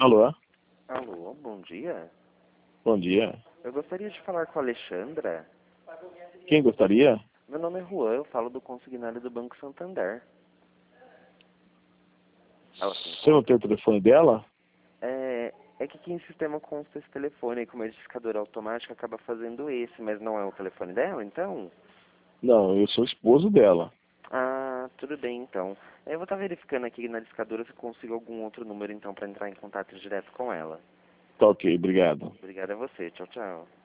Alô? Alô, bom dia. Bom dia. Eu gostaria de falar com a Alexandra. Quem gostaria? Meu nome é Juan, eu falo do consignário do Banco Santander. Ela se Você não encontra? tem o telefone dela? É que aqui em sistema consta esse telefone, e como é edificador automático, acaba fazendo esse, mas não é o telefone dela, então? Não, eu sou esposo dela. Ah, tudo bem, então. Eu vou estar verificando aqui na discadora se consigo algum outro número, então, para entrar em contato direto com ela. Tá ok, obrigado. Obrigado a você, tchau, tchau.